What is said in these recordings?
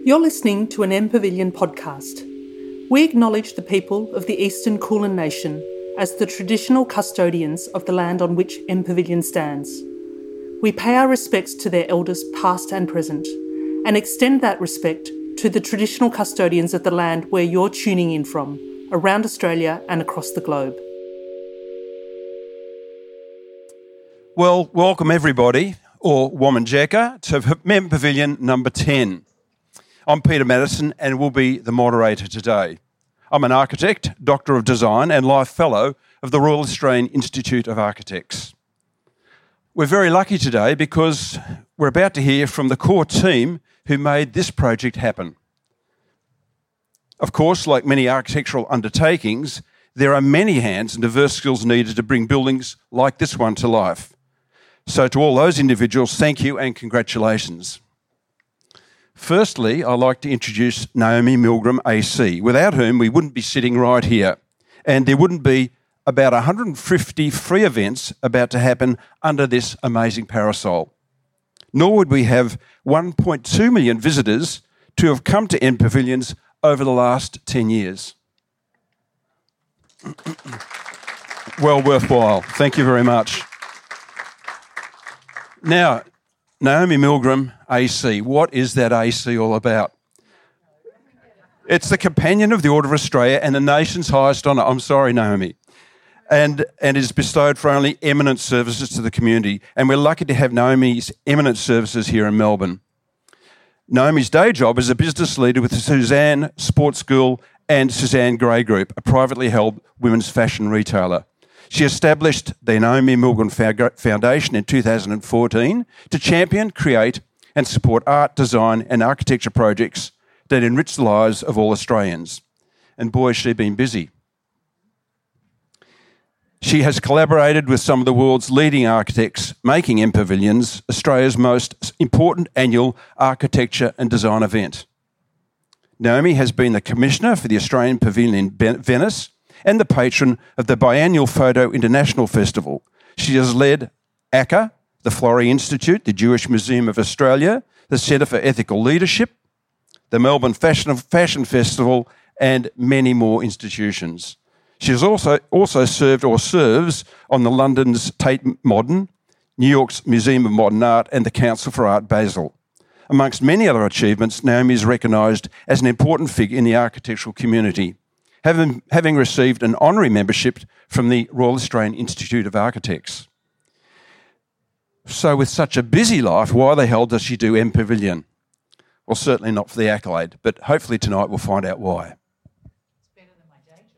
You're listening to an M Pavilion podcast. We acknowledge the people of the Eastern Kulin Nation as the traditional custodians of the land on which M Pavilion stands. We pay our respects to their elders past and present, and extend that respect to the traditional custodians of the land where you're tuning in from, around Australia and across the globe. Well, welcome everybody, or Wominjeka, to M Pavilion number 10. I'm Peter Madison and will be the moderator today. I'm an architect, Doctor of Design and Life Fellow of the Royal Australian Institute of Architects. We're very lucky today because we're about to hear from the core team who made this project happen. Of course, like many architectural undertakings, there are many hands and diverse skills needed to bring buildings like this one to life. So to all those individuals, thank you and congratulations. Firstly, I'd like to introduce Naomi Milgram AC, without whom we wouldn't be sitting right here, and there wouldn't be about 150 free events about to happen under this amazing parasol. Nor would we have 1.2 million visitors to have come to M Pavilions over the last 10 years. Well worthwhile. Thank you very much. Now, Naomi Milgram AC. What is that AC all about? It's the companion of the Order of Australia and the nation's highest honour. I'm sorry, Naomi. And is bestowed for only eminent services to the community. And we're lucky to have Naomi's eminent services here in Melbourne. Naomi's day job is a business leader with the Suzanne Sports School and Suzanne Gray Group, a privately held women's fashion retailer. She established the Naomi Milgram Foundation in 2014 to champion, create and support art, design and architecture projects that enrich the lives of all Australians. And boy, has she been busy. She has collaborated with some of the world's leading architects, making M Pavilions Australia's most important annual architecture and design event. Naomi has been the Commissioner for the Australian Pavilion in Venice and the patron of the biannual Photo International Festival. She has led ACCA, the Florey Institute, the Jewish Museum of Australia, the Centre for Ethical Leadership, the Melbourne Fashion Festival, and many more institutions. She has also served or serves on the London's Tate Modern, New York's Museum of Modern Art, and the Council for Art Basel. Amongst many other achievements, Naomi is recognised as an important figure in the architectural community, having received an honorary membership from the Royal Australian Institute of Architects. So with such a busy life, why the hell does she do M Pavilion? Well, certainly not for the accolade, but hopefully tonight we'll find out why. It's better than my day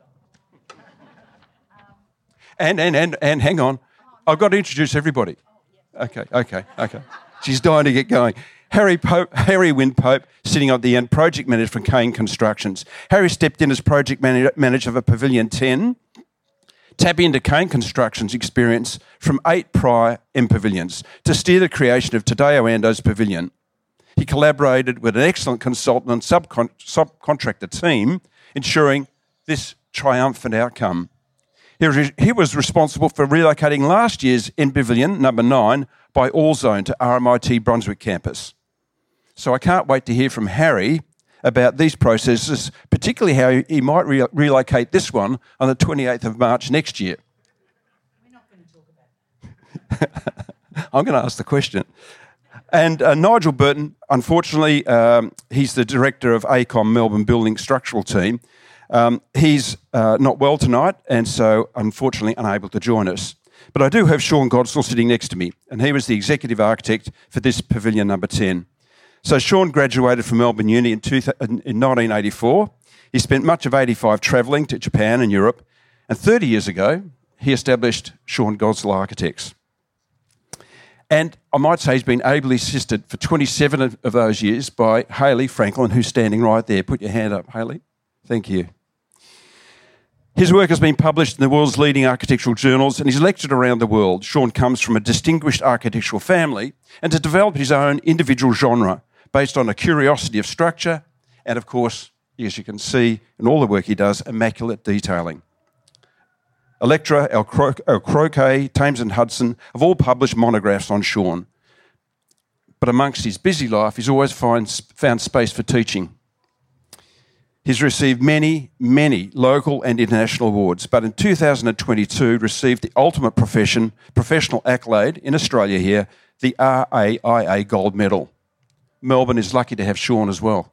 job. And hang on, I've got to introduce everybody. Okay. She's dying to get going. Harry Wynne-Pope, sitting at the end, project manager from Kane Constructions. Harry stepped in as project manager for Pavilion 10, tapping into Kane Constructions' experience from 8 prior M Pavilions to steer the creation of Tadeo Ando's Pavilion. He collaborated with an excellent consultant and subcontractor team, ensuring this triumphant outcome. He was responsible for relocating last year's M Pavilion, number 9, by Allzone to RMIT Brunswick campus. So I can't wait to hear from Harry about these processes, particularly how he might relocate this one on the 28th of March next year. We're not going to talk about that. I'm going to ask the question. And Nigel Burton, unfortunately, he's the director of AECOM Melbourne Building Structural Team. He's not well tonight and so unfortunately unable to join us. But I do have Sean Godsall sitting next to me, and he was the executive architect for this Pavilion number 10. So Sean graduated from Melbourne Uni in 1984. He spent much of 85 travelling to Japan and Europe, and 30 years ago, he established Sean Godsall Architects. And I might say he's been ably assisted for 27 of those years by Hayley Franklin, who's standing right there. Put your hand up, Hayley. Thank you. His work has been published in the world's leading architectural journals and he's lectured around the world. Sean comes from a distinguished architectural family and has developed his own individual genre based on a curiosity of structure and, of course, as you can see in all the work he does, immaculate detailing. Electra, El Croquet, Thames and Hudson have all published monographs on Sean. but amongst his busy life, he's always found space for teaching. He's received many, many local and international awards, but in 2022 received the ultimate professional accolade in Australia here, the RAIA Gold Medal. Melbourne is lucky to have Sean as well.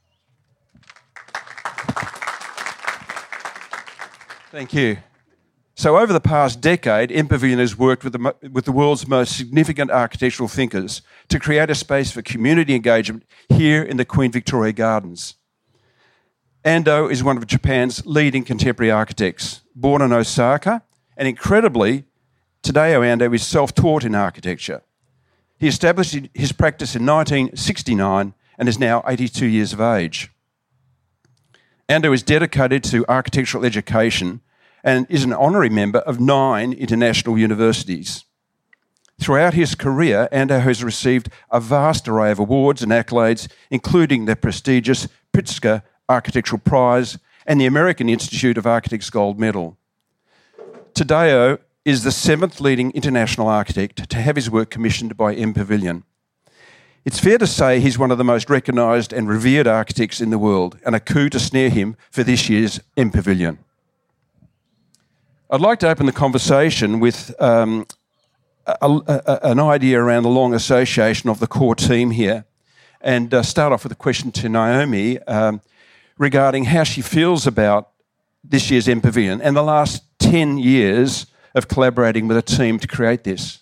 Thank you. So over the past decade, MPavilion has worked with the world's most significant architectural thinkers to create a space for community engagement here in the Queen Victoria Gardens. Ando is one of Japan's leading contemporary architects, born in Osaka, and incredibly, Tadao Ando is self-taught in architecture. He established his practice in 1969 and is now 82 years of age. Ando is dedicated to architectural education and is an honorary member of 9 international universities. Throughout his career, Ando has received a vast array of awards and accolades, including the prestigious Pritzker Architectural Prize and the American Institute of Architects Gold Medal. Tadao is the 7th leading international architect to have his work commissioned by MPavilion. It's fair to say he's one of the most recognised and revered architects in the world, and a coup to snare him for this year's MPavilion. I'd like to open the conversation with an idea around the long association of the core team here, and start off with a question to Naomi regarding how she feels about this year's MPavilion and the last 10 years of collaborating with a team to create this.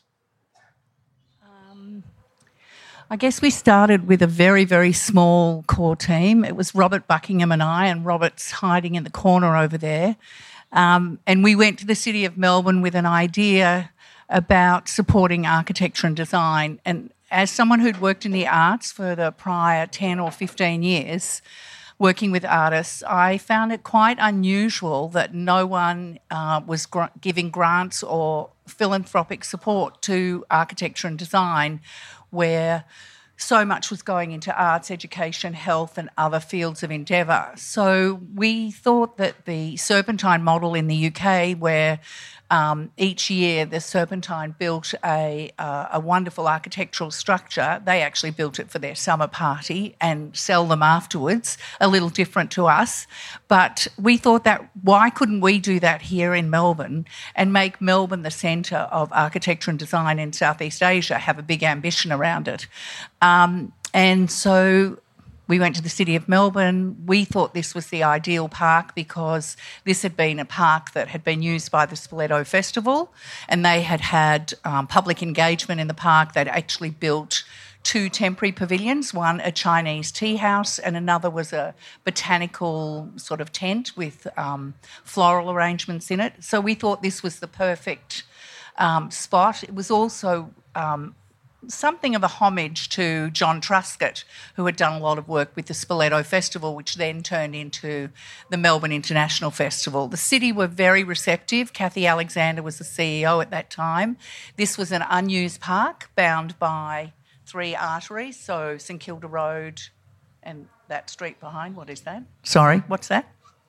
I guess we started with a very, very small core team. It was Robert Buckingham and I, and Robert's hiding in the corner over there. And we went to the City of Melbourne with an idea about supporting architecture and design. And as someone who'd worked in the arts for the prior 10 or 15 years, working with artists, I found it quite unusual that no one was giving grants or philanthropic support to architecture and design, where so much was going into arts, education, health and other fields of endeavour. So we thought that the Serpentine model in the UK, where each year the Serpentine built a wonderful architectural structure. They actually built it for their summer party and sell them afterwards, a little different to us. But we thought that why couldn't we do that here in Melbourne and make Melbourne the centre of architecture and design in Southeast Asia, have a big ambition around it. And so we went to the City of Melbourne. We thought this was the ideal park because this had been a park that had been used by the Spoleto Festival, and they had had public engagement in the park. They'd actually built 2 temporary pavilions, one a Chinese tea house and another was a botanical sort of tent with floral arrangements in it. So we thought this was the perfect spot. It was also something of a homage to John Truscott, who had done a lot of work with the Spoleto Festival, which then turned into the Melbourne International Festival. The city were very receptive. Kathy Alexander was the CEO at that time. This was an unused park bound by 3 arteries, so St Kilda Road and that street behind. What is that? Sorry, what's that?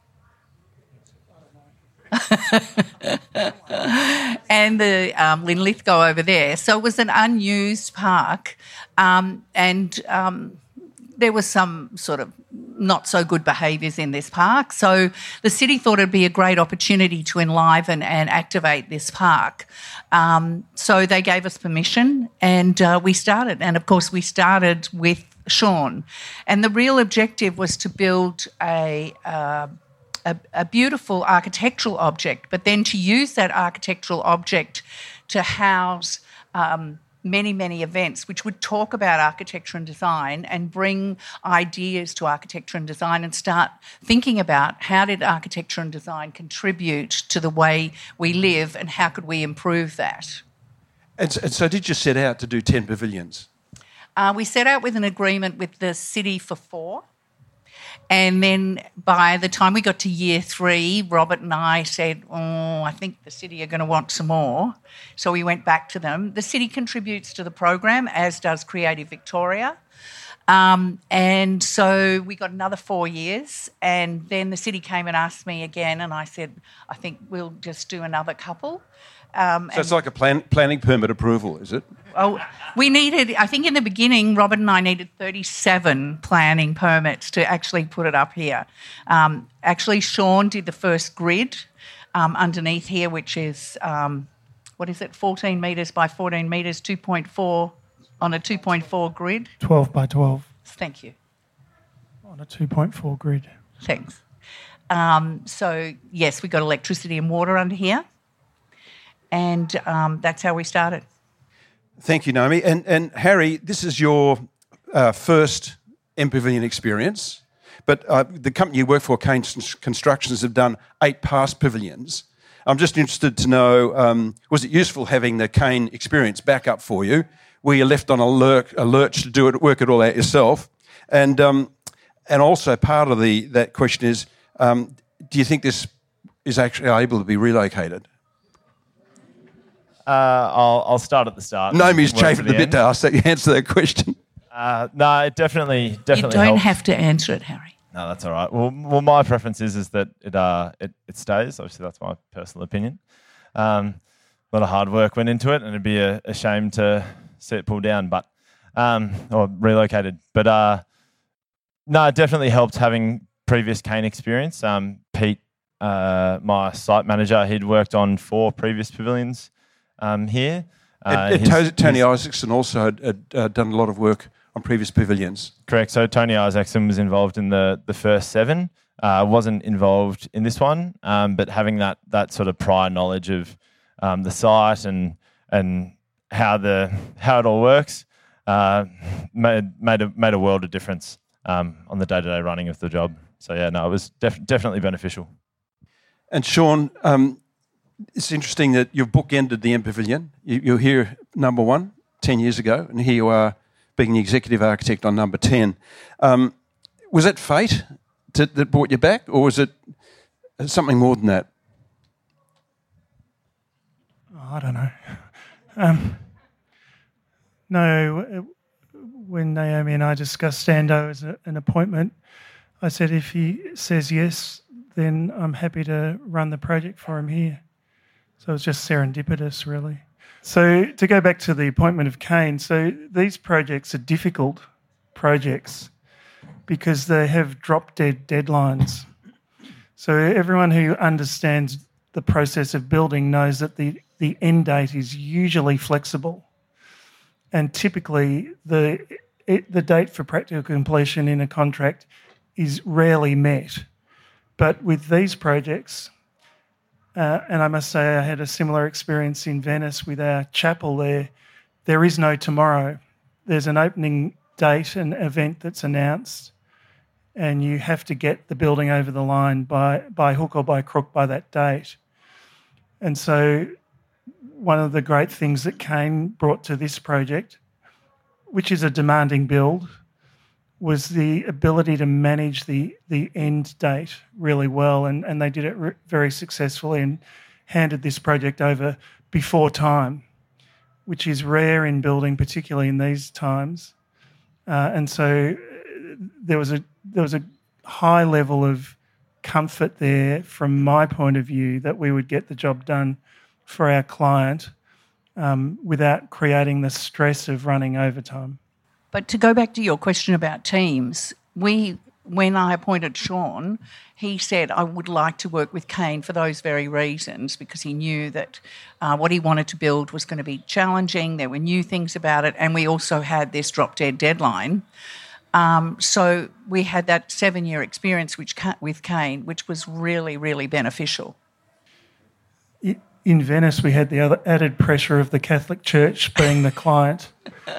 And the Linlithgow over there. So it was an unused park, and there was some sort of not so good behaviours in this park. So the city thought it'd be a great opportunity to enliven and activate this park. So they gave us permission and we started. And of course we started with Sean. And the real objective was to build a beautiful architectural object, but then to use that architectural object to house many, many events which would talk about architecture and design and bring ideas to architecture and design and start thinking about how did architecture and design contribute to the way we live and how could we improve that. And so did you set out to do 10 pavilions? We set out with an agreement with the city for 4. And then by the time we got to year 3, Robert and I said, I think the city are going to want some more. So we went back to them. The city contributes to the program, as does Creative Victoria. And so we got another 4 years. And then the city came and asked me again, and I said, I think we'll just do another couple. So it's like a planning permit approval, is it? Oh, we needed, I think in the beginning, Robert and I needed 37 planning permits to actually put it up here. Actually, Sean did the first grid underneath here, which is, 14 metres by 14 metres, 2.4 on a 2.4 grid? 12 by 12. Thank you. On a 2.4 grid. Thanks. So, yes, we got electricity and water under here, and that's how we started. Thank you, Naomi. And Harry, this is your first MPavilion experience, but the company you work for, Kane Constructions, have done 8 past pavilions. I'm just interested to know, was it useful having the Kane experience back up for you? Were you left on a lurch to work it all out yourself? And also part of that question is, do you think this is actually able to be relocated? I'll start at the start. Naomi's chafing a bit to answer that question. No, it definitely You don't helps. have to answer it, Harry. No, that's all right. Well, my preference is that it stays. Obviously, that's my personal opinion. A lot of hard work went into it, and it'd be a shame to see it pulled down, or relocated. But no, it definitely helped having previous Kane experience. Pete, my site manager, he'd worked on 4 previous pavilions here. Tony Isaacson also had done a lot of work on previous pavilions. Correct. So Tony Isaacson was involved in the first 7. Wasn't involved in this one, but having that sort of prior knowledge of the site and how it all works made a world of difference on the day-to-day running of the job. So yeah, no, it was definitely beneficial. And Sean, it's interesting that you've bookended the MPavilion. You're here number 1 10 years ago, and here you are being the executive architect on number 10. Was it fate that brought you back, or was it something more than that? I don't know. No, when Naomi and I discussed Stando as an appointment, I said if he says yes, then I'm happy to run the project for him here. So it was just serendipitous, really. So to go back to the appointment of Kane, so these projects are difficult projects because they have drop-dead deadlines. So everyone who understands the process of building knows that the end date is usually flexible, and typically the date for practical completion in a contract is rarely met. But with these projects, and I must say I had a similar experience in Venice with our chapel there is no tomorrow. There's an opening date, an event that's announced, and you have to get the building over the line by hook or by crook by that date. And so one of the great things that Kane brought to this project, which is a demanding build, was the ability to manage the end date really well, and they did it very successfully and handed this project over before time, which is rare in building, particularly in these times. And so there was a high level of comfort there from my point of view that we would get the job done for our client without creating the stress of running overtime. But to go back to your question about teams, when I appointed Sean, he said, I would like to work with Kane for those very reasons, because he knew that what he wanted to build was going to be challenging. There were new things about it, and we also had this drop-dead deadline. So we had that 7-year experience with Kane, which was really, really beneficial. In Venice, we had the other added pressure of the Catholic Church being the client.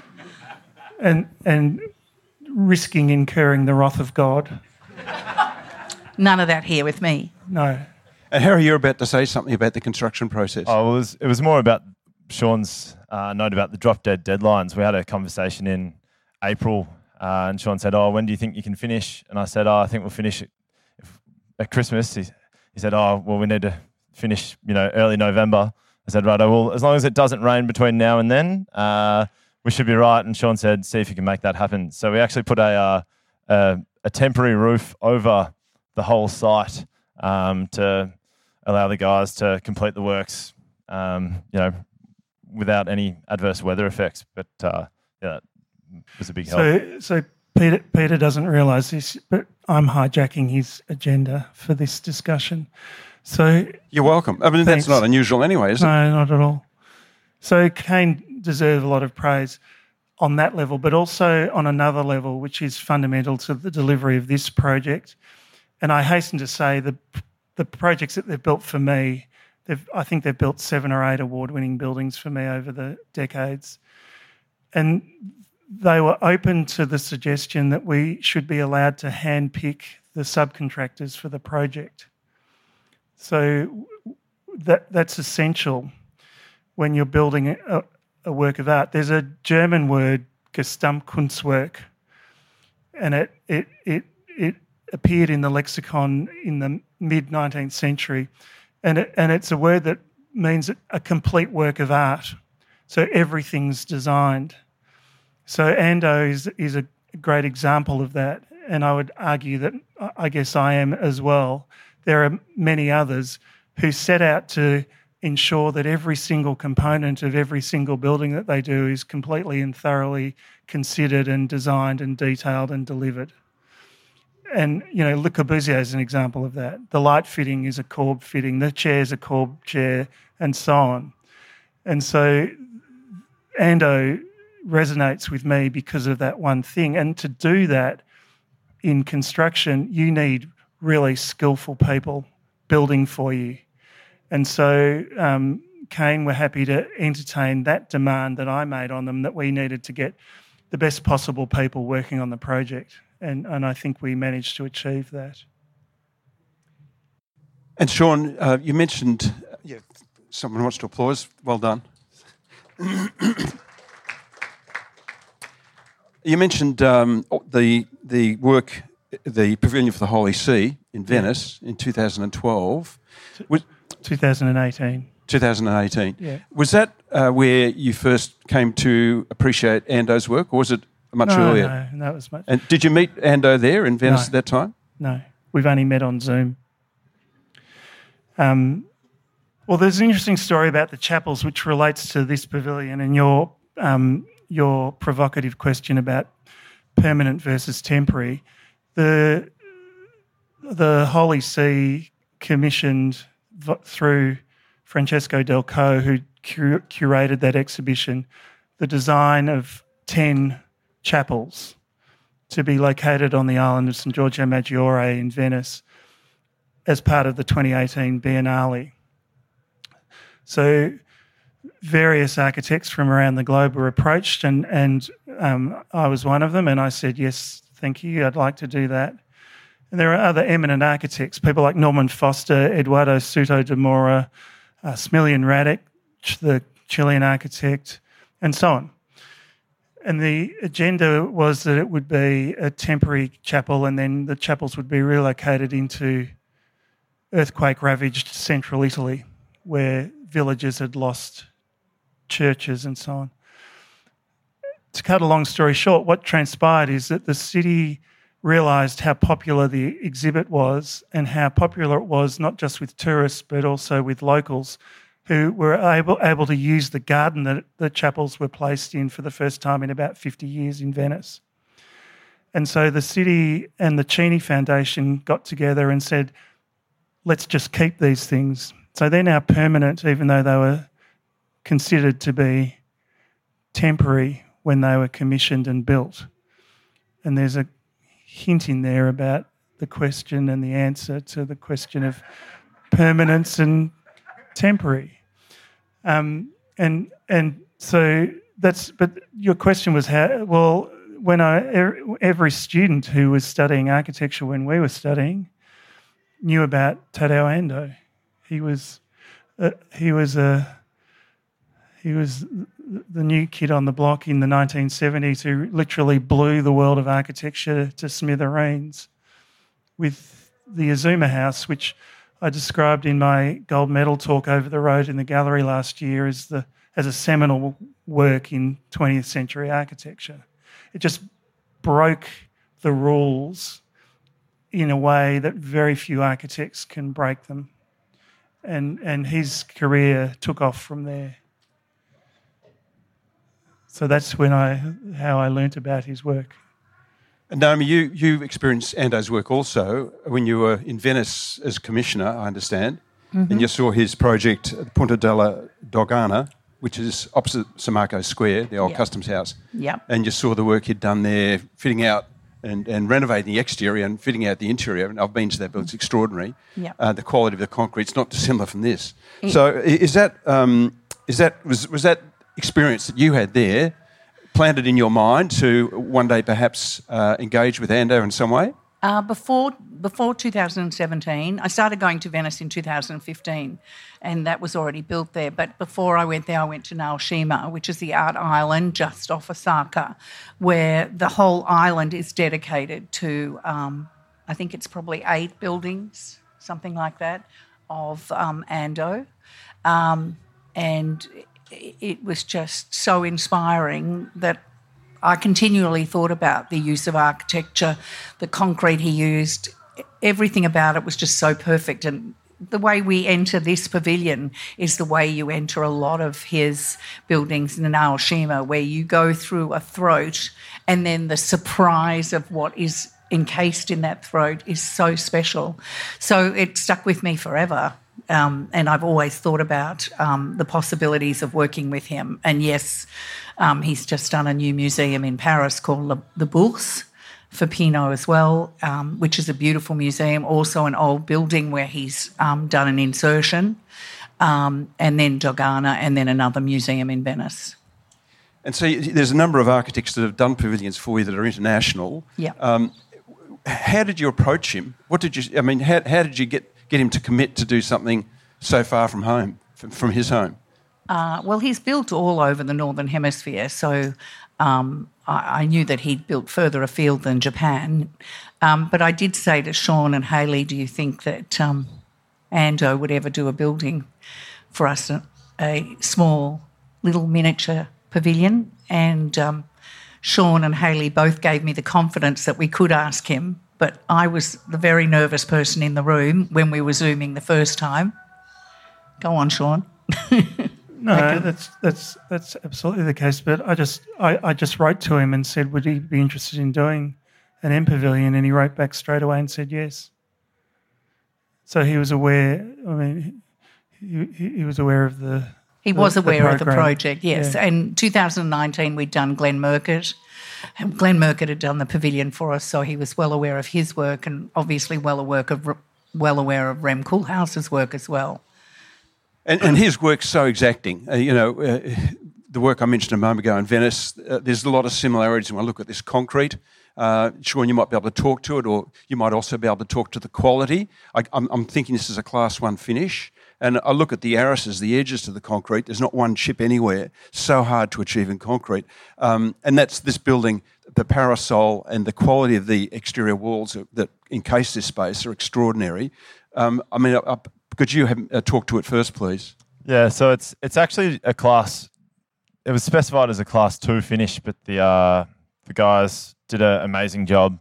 And risking incurring the wrath of God. None of that here with me. No. And Harry, you're about to say something about the construction process. Oh, it was more about Sean's note about the drop-dead deadlines. We had a conversation in April, and Sean said, when do you think you can finish? And I said, I think we'll finish at Christmas. He said, we need to finish, early November. I said, right, well, as long as it doesn't rain between now and then, we should be right. And Sean said, see if you can make that happen. So we actually put a temporary roof over the whole site to allow the guys to complete the works without any adverse weather effects. But that was a big help. So Peter doesn't realise this, but I'm hijacking his agenda for this discussion. So you're welcome. I mean, thanks. That's not unusual anyway, is it? No, not at all. So Kane deserves a lot of praise on that level, but also on another level, which is fundamental to the delivery of this project. And I hasten to say the projects that they've built for me, I think they've built 7 or 8 award-winning buildings for me over the decades. And they were open to the suggestion that we should be allowed to handpick the subcontractors for the project. So that's essential when you're building a work of art. There's a German word, Gesamtkunstwerk, and it appeared in the lexicon in the mid-19th century, and it's a word that means a complete work of art. So everything's designed. So Ando is a great example of that, and I would argue that I guess I am as well. There are many others who set out to ensure that every single component of every single building that they do is completely and thoroughly considered and designed and detailed and delivered. And, Le Corbusier is an example of that. The light fitting is a Corb fitting, the chair's a Corb chair, and so on. And so Ando resonates with me because of that one thing. And to do that in construction, you need really skillful people building for you. And so Kane were happy to entertain that demand that I made on them, that we needed to get the best possible people working on the project. And I think we managed to achieve that. And Sean, you mentioned, someone wants to applause. Well done. You mentioned the work, the Pavilion for the Holy See in Venice in 2012. 2018. 2018. Yeah. Was that where you first came to appreciate Ando's work, or was it much earlier? No, that was much. And did you meet Ando there in Venice at that time? No, we've only met on Zoom. Well, there's an interesting story about the chapels which relates to this pavilion and your provocative question about permanent versus temporary. The Holy See commissioned through Francesco Del Co, who curated that exhibition, the design of 10 chapels to be located on the island of St Giorgio Maggiore in Venice as part of the 2018 Biennale. So various architects from around the globe were approached, and I was one of them, and I said, yes, thank you, I'd like to do that. And there are other eminent architects, people like Norman Foster, Eduardo Souto de Mora, Smiljan Radic, the Chilean architect, and so on. And the agenda was that it would be a temporary chapel, and then the chapels would be relocated into earthquake-ravaged central Italy, where villages had lost churches and so on. To cut a long story short, what transpired is that the city realised how popular the exhibit was, and how popular it was not just with tourists but also with locals who were able to use the garden that the chapels were placed in for the first time in about 50 years in Venice. And so the city and the Cini Foundation got together and said, let's just keep these things. So they're now permanent, even though they were considered to be temporary when they were commissioned and built. And there's a hint in there about the question and the answer to the question of permanence and temporary. And so that's, but your question was how, well, when every student who was studying architecture when we were studying knew about Taddeo Ando. He was the new kid on the block in the 1970s who literally blew the world of architecture to smithereens with the Azuma House, which I described in my gold medal talk over the road in the gallery last year as a seminal work in 20th century architecture. It just broke the rules in a way that very few architects can break them. and his career took off from there. So that's how I learnt about his work. And Naomi, you experienced Ando's work also when you were in Venice as commissioner, I understand, and you saw his project Punta della Dogana, which is opposite San Marco Square, the old customs house. Yep. And you saw the work he'd done there, fitting out and renovating the exterior and fitting out the interior. And I've been to that building; it's extraordinary. Yep. The quality of the concrete's not dissimilar from this. So, was that experience that you had there planted in your mind to one day perhaps engage with Ando in some way? Before 2017, I started going to Venice in 2015, and that was already built there. But before I went there, I went to Naoshima, which is the art island just off Osaka, where the whole island is dedicated to, I think it's probably 8 buildings, something like that, of Ando. And it was just so inspiring that I continually thought about the use of architecture, the concrete he used. Everything about it was just so perfect. And the way we enter this pavilion is the way you enter a lot of his buildings in Naoshima, where you go through a throat and then the surprise of what is encased in that throat is so special. So it stuck with me forever. And I've always thought about the possibilities of working with him. And yes, he's just done a new museum in Paris called the Bourse for Pinot as well, which is a beautiful museum, also an old building where he's done an insertion, and then Dogana, and then another museum in Venice. And so there's a number of architects that have done pavilions for you that are international. Yeah. How did you approach him? How did you get him to commit to do something so far from home, from his home? Well, he's built all over the Northern Hemisphere, so I knew that he'd built further afield than Japan. But I did say to Sean and Hayley, do you think that Ando would ever do a building for us, a small little miniature pavilion? And Sean and Hayley both gave me the confidence that we could ask him, but I was the very nervous person in the room when we were Zooming the first time. Go on, Sean. No, that's absolutely the case. But I just wrote to him and said, would he be interested in doing an M Pavilion? And he wrote back straight away and said yes. So he was aware. I mean, he was aware of the. He was aware of the program. project, yes. Yeah. And 2019 we'd done Glenn Murcutt. And Glenn Murcutt had done the pavilion for us, so he was well aware of his work and obviously well aware of Rem Koolhaas's work as well. And his work's so exacting. The work I mentioned a moment ago in Venice, there's a lot of similarities when I look at this concrete. Sean, you might be able to talk to it, or you might also be able to talk to the quality. I'm thinking this is a Class 1 finish. And I look at the arises, the edges to the concrete. There's not one chip anywhere. So hard to achieve in concrete. And that's this building, the parasol and the quality of the exterior walls that encase this space are extraordinary. Could you talk to it first, please? Yeah, so it's actually a class. It was specified as a Class 2 finish, but the guys did an amazing job.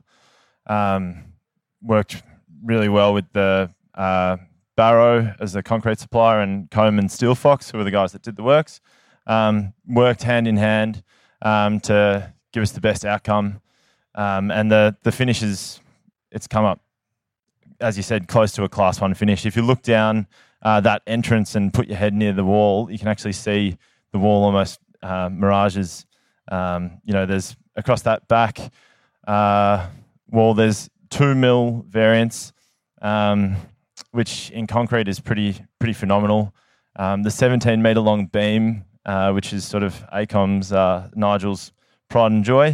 Worked really well with the Barrow as the concrete supplier and Coleman Steel Fox, who were the guys that did the works. Worked hand in hand to give us the best outcome. And the finish it's come up, as you said, close to a Class 1 finish. If you look down that entrance and put your head near the wall, you can actually see the wall almost mirages. There's across that back wall, there's 2 mil variance, which in concrete is pretty phenomenal. The 17 metre long beam, which is sort of AECOM's, Nigel's pride and joy,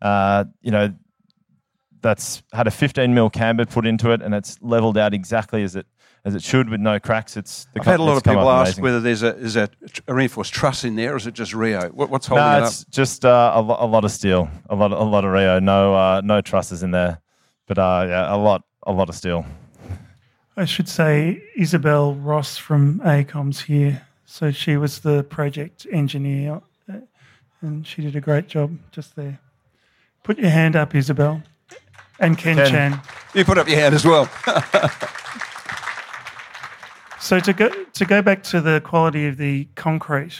that's had a 15 mil camber put into it, and it's levelled out exactly as it should with no cracks. I've had a lot of people ask whether there's a reinforced truss in there, or is it just Rio? What's holding it up? No, it's just a lot of steel, a lot of Rio. No trusses in there, but a lot of steel. I should say Isabel Ross from AECOM's here. So she was the project engineer, and she did a great job just there. Put your hand up, Isabel. And Ken Chan. You put up your hand as well. So to go back to the quality of the concrete,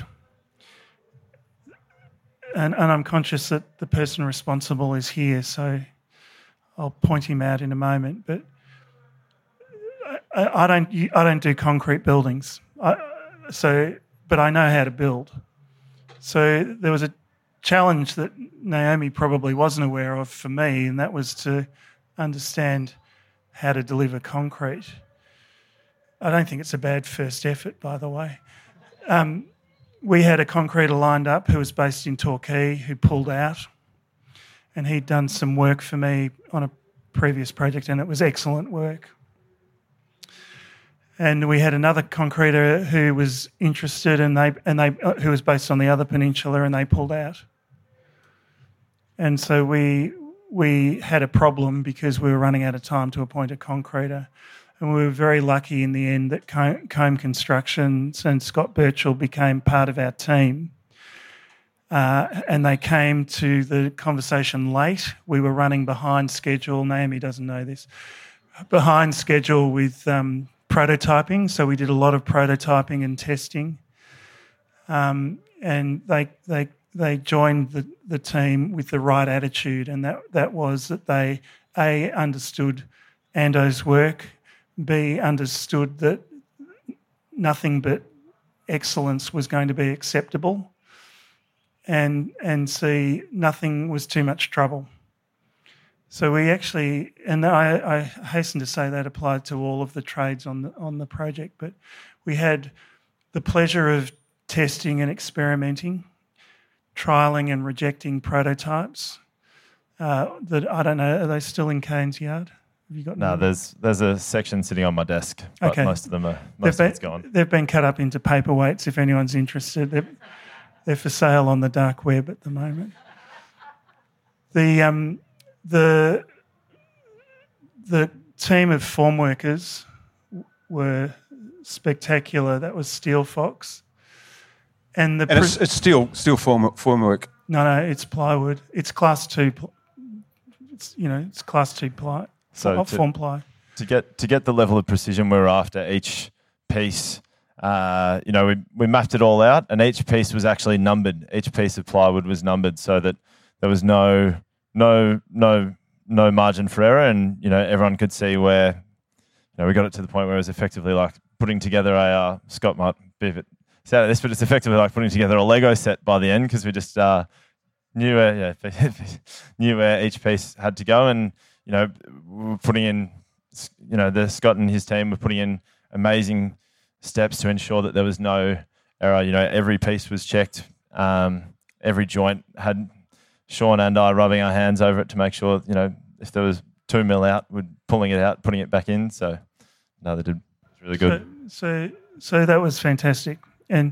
and I'm conscious that the person responsible is here, so I'll point him out in a moment. But I don't do concrete buildings, but I know how to build. So there was a challenge that Naomi probably wasn't aware of for me, and that was to understand how to deliver concrete. I don't think it's a bad first effort, by the way. We had a concreter lined up who was based in Torquay who pulled out, and he'd done some work for me on a previous project, and it was excellent work. And we had another concreter who was interested, and who was based on the other peninsula, and they pulled out. And so we had a problem because we were running out of time to appoint a concreter. And we were very lucky in the end that Combe Constructions and Scott Birchall became part of our team. And they came to the conversation late. We were running behind schedule. Naomi doesn't know this. Behind schedule with prototyping. So we did a lot of prototyping and testing. And they joined the team with the right attitude, and that was that they, A, understood Ando's work, B, understood that nothing but excellence was going to be acceptable, and C, nothing was too much trouble. So we actually, and I hasten to say that applied to all of the trades on the project, but we had the pleasure of testing and experimenting, trialling and rejecting prototypes. That I don't know, are they still in Kane's Yard? Have you got? No, there's a section sitting on my desk, but okay. Most of it's gone. They've been cut up into paperweights. If anyone's interested, they're for sale on the dark web at the moment. The team of form workers were spectacular. That was Steel Fox, and it's steel formwork. No, it's plywood. It's class 2. It's class 2 ply. So form ply. To get the level of precision we were after each piece, we mapped it all out, and each piece was actually numbered. Each piece of plywood was numbered so that there was no margin for error, and everyone could see where. We got it to the point where it was effectively like putting together a Scott might be a bit sad at this, but it's effectively like putting together a Lego set by the end, because we just knew where each piece had to go, and we were putting in, the Scott and his team were putting in amazing steps to ensure that there was no error. Every piece was checked, every joint had Sean and I rubbing our hands over it to make sure, if there was 2 mil out, we're pulling it out, putting it back in. So, no, they did. It was really good. So that was fantastic. And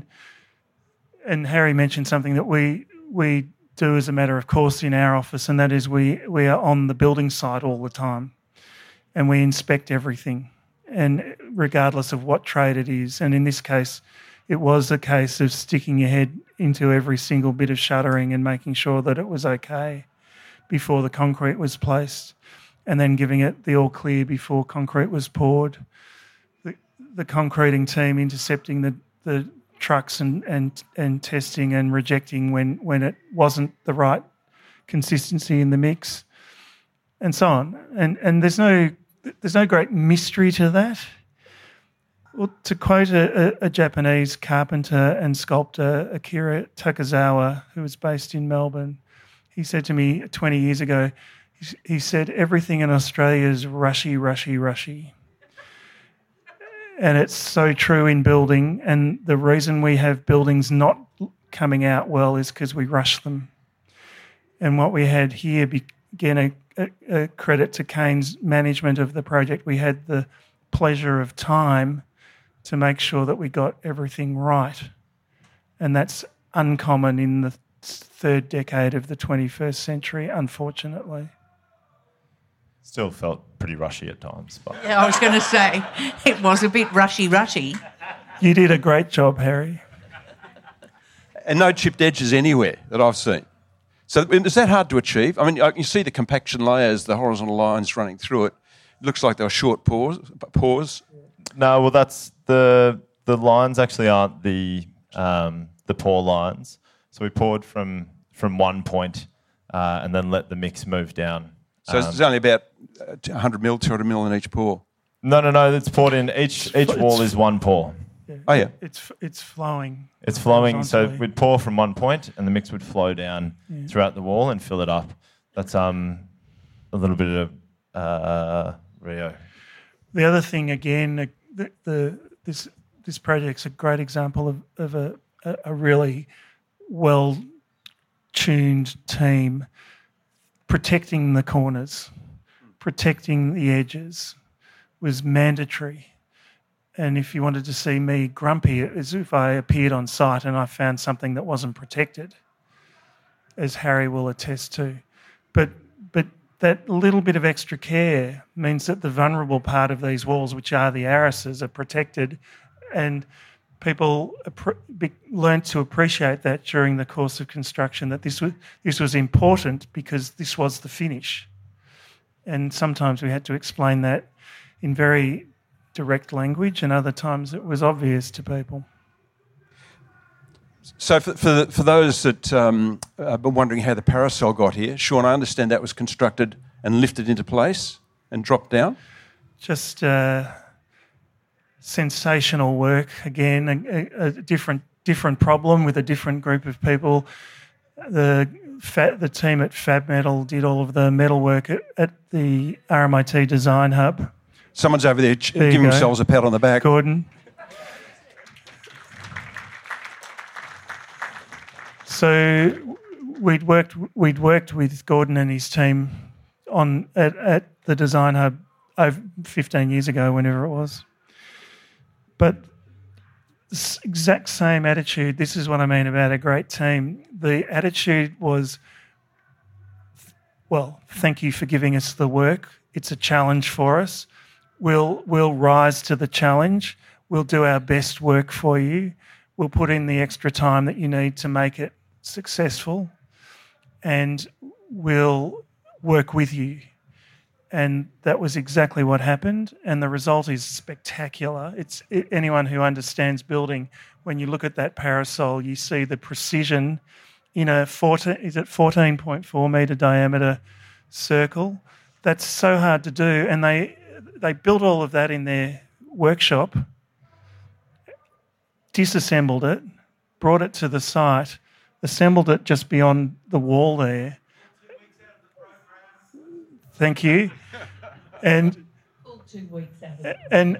Harry mentioned something that we do as a matter of course in our office, and that is we are on the building site all the time, and we inspect everything, and regardless of what trade it is. And in this case, it was a case of sticking your head into every single bit of shuttering and making sure that it was okay before the concrete was placed, and then giving it the all clear before concrete was poured. The concreting team intercepting the trucks and testing and rejecting when it wasn't the right consistency in the mix, and so on. And there's no great mystery to that. Well, to quote a Japanese carpenter and sculptor, Akira Takazawa, who was based in Melbourne, he said to me 20 years ago, he said, everything in Australia is rushy, rushy, rushy. And it's so true in building, and the reason we have buildings not coming out well is because we rush them. And what we had here, again, a credit to Kane's management of the project, we had the pleasure of time to make sure that we got everything right. And that's uncommon in the third decade of the 21st century, unfortunately. Still felt pretty rushy at times. But. Yeah, I was going to say, it was a bit rushy. You did a great job, Harry. And no chipped edges anywhere that I've seen. So is that hard to achieve? I mean, you see the compaction layers, the horizontal lines running through it. It looks like they were short pores. No, well, that's The lines actually aren't the pour lines. So we poured from one point and then let the mix move down. So it's only about 100 mil, 200 mil in each pour. No. It's poured in. Each wall is one pour. Yeah. Oh, yeah. It's flowing. It's flowing. So horizontally. we'd pour from one point, and the mix would flow down throughout the wall and fill it up. That's a little bit of Rio. The other thing, again, this project's a great example of a really well-tuned team protecting the corners, protecting the edges was mandatory. And if you wanted to see me grumpy, it was if I appeared on site and I found something that wasn't protected, as Harry will attest to. But that little bit of extra care means that the vulnerable part of these walls, which are the arrises, are protected, and people learnt to appreciate that during the course of construction, that this was important because this was the finish. And sometimes we had to explain that in very direct language, and other times it was obvious to people. So for those that have been wondering how the parasol got here, Sean, I understand that was constructed and lifted into place and dropped down? Just sensational work. Again, a different problem with a different group of people. The team at Fab Metal did all of the metal work at the RMIT Design Hub. Someone's over there giving themselves a pat on the back. Gordon. So we'd worked with Gordon and his team at the Design Hub over 15 years ago, whenever it was. But this exact same attitude, this is what I mean about a great team. The attitude was, well, thank you for giving us the work. It's a challenge for us. We'll rise to the challenge. We'll do our best work for you. We'll put in the extra time that you need to make it successful, and we'll work with you. And that was exactly what happened, and the result is spectacular. Anyone who understands building, when you look at that parasol, you see the precision in a 14.4 metre diameter circle. That's so hard to do, and they built all of that in their workshop, disassembled it, brought it to the site, assembled it just beyond the wall there. Thank you. And 2 weeks out of it.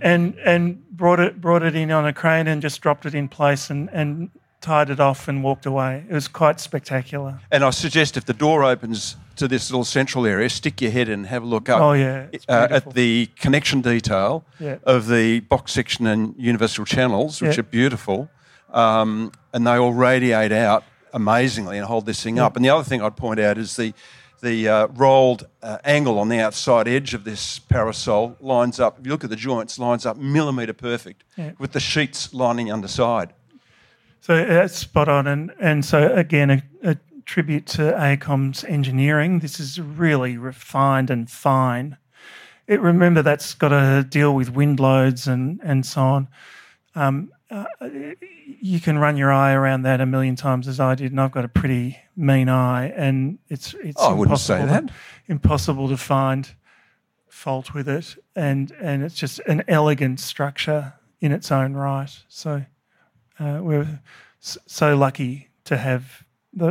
And brought it in on a crane and just dropped it in place and tied it off and walked away. It was quite spectacular. And I suggest if the door opens to this little central area, stick your head in and have a look up. Oh, yeah. It's at the connection detail of the box section and universal channels, which are beautiful. And they all radiate out amazingly and hold this thing up. And the other thing I'd point out is the rolled angle on the outside edge of this parasol lines up, if you look at the joints, lines up millimetre perfect with the sheets lining underside. So that's spot on. And so, again, a tribute to AECOM's engineering. This is really refined and fine. Remember, that's got to deal with wind loads and so on. You can run your eye around that a million times, as I did, and I've got a pretty mean eye, and it's I wouldn't say that. Impossible to find fault with it, and it's just an elegant structure in its own right. So we're so lucky to have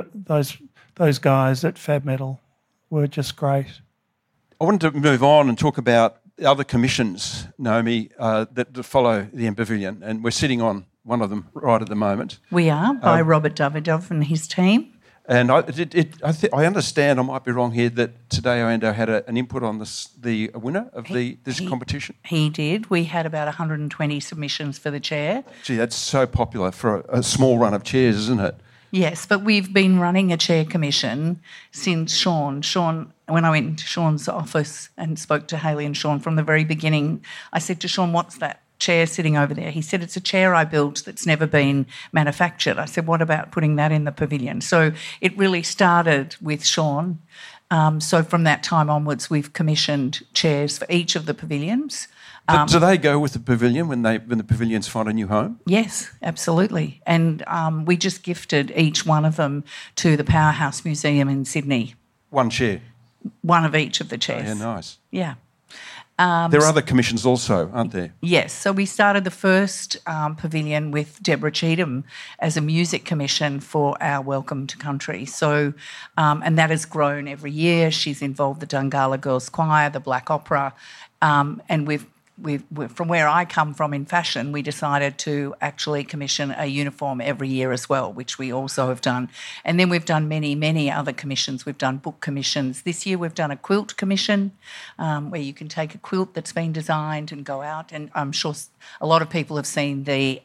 those guys at Fab Metal. Were just great. I wanted to move on and talk about the other commissions, Naomi, that follow the MPavilion, and we're sitting on one of them right at the moment. We are, by Robert Davidoff and his team. And I understand, I might be wrong here, that Tadeo Ando had an input on the winner of this competition. He did. We had about 120 submissions for the chair. Gee, that's so popular for a small run of chairs, isn't it? Yes, but we've been running a chair commission since Sean, when I went into Sean's office and spoke to Hayley and Sean from the very beginning, I said to Sean, what's that chair sitting over there? He said, it's a chair I built that's never been manufactured. I said, what about putting that in the pavilion? So it really started with Sean. So from that time onwards, we've commissioned chairs for each of the pavilions. Do they go with the pavilion when the pavilions find a new home? Yes, absolutely. And we just gifted each one of them to the Powerhouse Museum in Sydney. One chair? One of each of the chairs. Oh, yeah, nice. Yeah. There are other commissions also, aren't there? Yes. So we started the first pavilion with Deborah Cheetham as a music commission for our Welcome to Country. So, and that has grown every year. She's involved the Dungala Girls Choir, the Black Opera, and we've from where I come from in fashion, we decided to actually commission a uniform every year as well, which we also have done. And then we've done many, many other commissions. We've done book commissions. This year we've done a quilt commission where you can take a quilt that's been designed and go out. And I'm sure a lot of people have seen the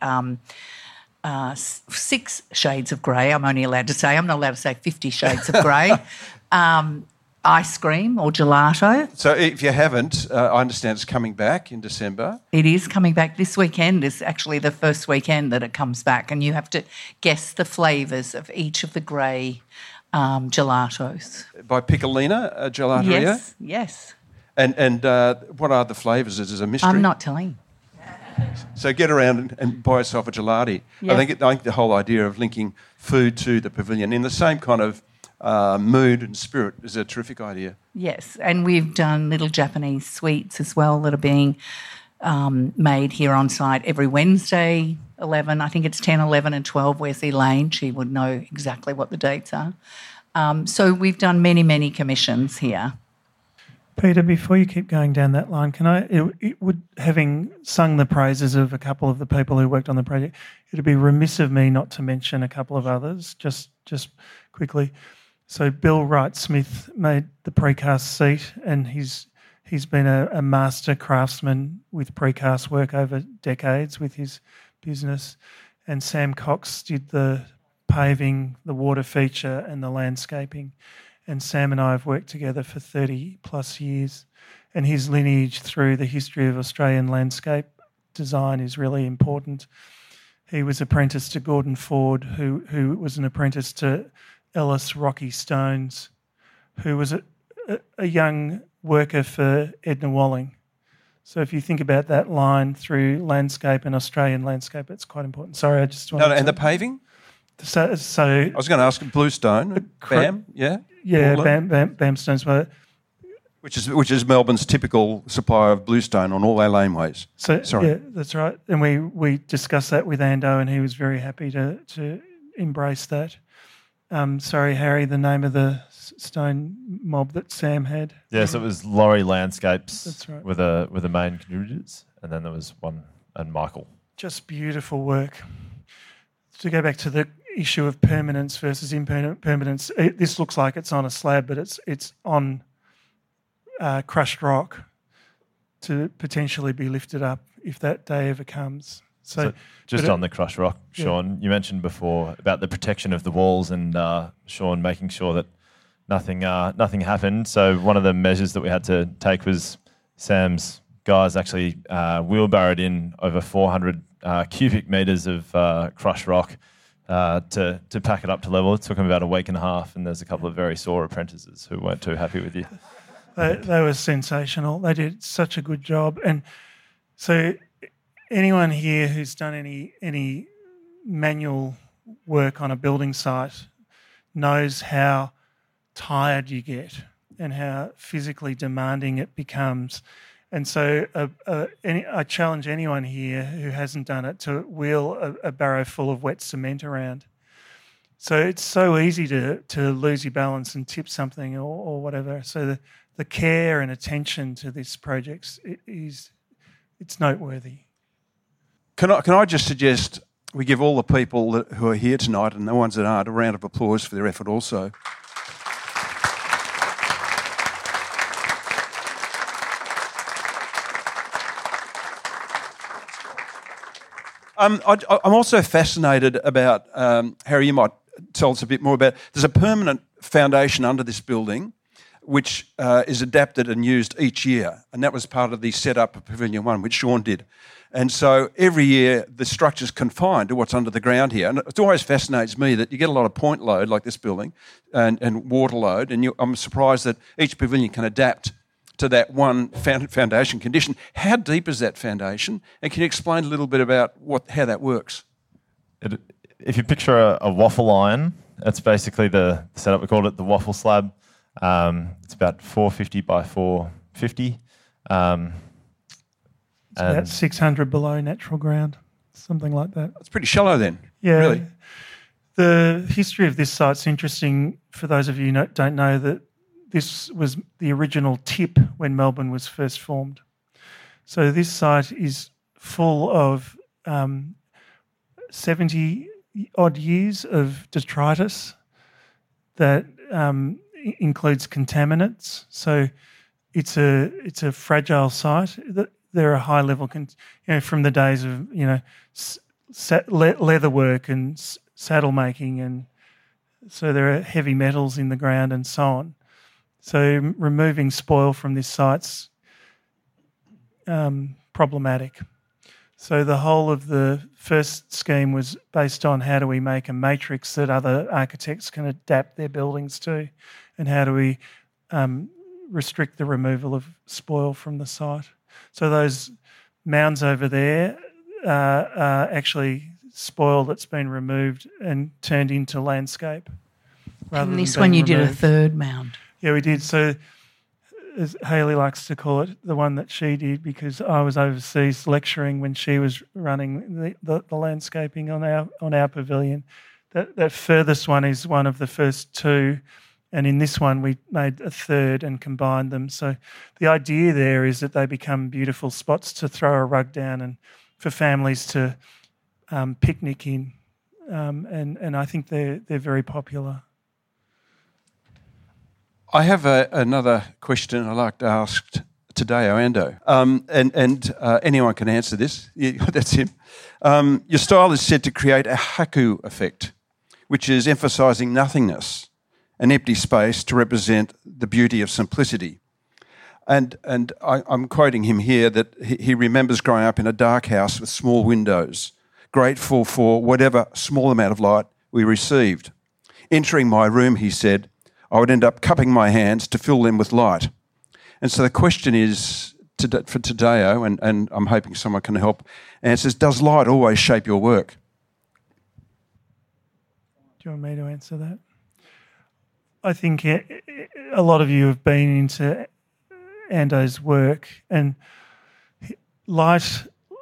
6 shades of grey. I'm only allowed to say, I'm not allowed to say 50 shades of grey. Ice cream or gelato. So if you haven't, I understand it's coming back in December. It is coming back. This weekend is actually the first weekend that it comes back, and you have to guess the flavours of each of the grey gelatos. By Piccolina, a gelateria? Yes, yes. And what are the flavours? Is it a mystery? I'm not telling. So get around and buy yourself a gelati. Yeah. I think the whole idea of linking food to the pavilion in the same kind of mood and spirit is a terrific idea. Yes, and we've done little Japanese sweets as well that are being made here on site every Wednesday, 11, I think it's 10, 11 and 12, Wesley Lane. She would know exactly what the dates are. So we've done many, many commissions here. Peter, before you keep going down that line, having sung the praises of a couple of the people who worked on the project, it'd be remiss of me not to mention a couple of others, just quickly. So Bill Wright-Smith made the precast seat, and he's been a master craftsman with precast work over decades with his business. And Sam Cox did the paving, the water feature and the landscaping. And Sam and I have worked together for 30 plus years, and his lineage through the history of Australian landscape design is really important. He was apprenticed to Gordon Ford, who was an apprentice to Ellis Rocky Stones, who was a young worker for Edna Walling. So if you think about that line through landscape and Australian landscape, it's quite important. Sorry, I just wanted and the paving? So I was going to ask Bluestone, BAM, yeah? Yeah, BAM stones. Which is Melbourne's typical supplier of bluestone on all our laneways. Yeah, that's right. And we discussed that with Ando, and he was very happy to embrace that. Sorry, Harry, the name of the stone mob that Sam had. Yes, it was Laurie Landscapes. That's right. With the main contributors, and then there was one and Michael. Just beautiful work. To go back to the issue of permanence versus impermanence, this looks like it's on a slab, but it's on crushed rock to potentially be lifted up if that day ever comes. So just on the crushed rock, Sean, you mentioned before about the protection of the walls, and Sean making sure that nothing happened. So one of the measures that we had to take was Sam's guys actually wheelbarrowed in over 400 cubic metres of crushed rock to pack it up to level. It took them about a week and a half, and there's a couple of very sore apprentices who weren't too happy with you. They were sensational. They did such a good job. And so anyone here who's done any manual work on a building site knows how tired you get and how physically demanding it becomes. And so I challenge anyone here who hasn't done it to wheel a barrow full of wet cement around. So it's so easy to lose your balance and tip something or whatever. So the care and attention to this project it's noteworthy. Can I just suggest we give all the people who are here tonight and the ones that aren't a round of applause for their effort also. I'm also fascinated about, Harry, you might tell us a bit more about, there's a permanent foundation under this building which is adapted and used each year. And that was part of the setup of Pavilion 1, which Sean did. And so every year the structure's confined to what's under the ground here. And it always fascinates me that you get a lot of point load, like this building, and water load. And I'm surprised that each pavilion can adapt to that one foundation condition. How deep is that foundation? And can you explain a little bit about how that works? If you picture a waffle iron, that's basically the setup. We called it the waffle slab. It's about 450 by 450. It's about 600 below natural ground, something like that. It's pretty shallow then, yeah. Really. The history of this site's interesting. For those of you who don't know, that this was the original tip when Melbourne was first formed. So this site is full of 70-odd years of detritus that includes contaminants. So it's a fragile site. There are high level, from the days of leather work and saddle making, and so there are heavy metals in the ground and so on. So removing spoil from this site's problematic. So the whole of the first scheme was based on how do we make a matrix that other architects can adapt their buildings to, and how do we restrict the removal of spoil from the site. So those mounds over there are actually spoil that's been removed and turned into landscape. And this one you did a third mound. Yeah, we did. So as Hayley likes to call it, the one that she did, because I was overseas lecturing when she was running the landscaping on our pavilion. That furthest one is one of the first two, and in this one we made a third and combined them. So the idea there is that they become beautiful spots to throw a rug down and for families to picnic in, and I think they're very popular. I have another question I'd like to ask Tadeo Ando, and anyone can answer this. Yeah, that's him. Your style is said to create a haku effect, which is emphasising nothingness, an empty space to represent the beauty of simplicity. And I'm quoting him here that he remembers growing up in a dark house with small windows, grateful for whatever small amount of light we received. Entering my room, he said, I would end up cupping my hands to fill them with light. And so the question is for Tadeo, and I'm hoping someone can help, answers, does light always shape your work? Do you want me to answer that? I think a lot of you have been into Ando's work, and light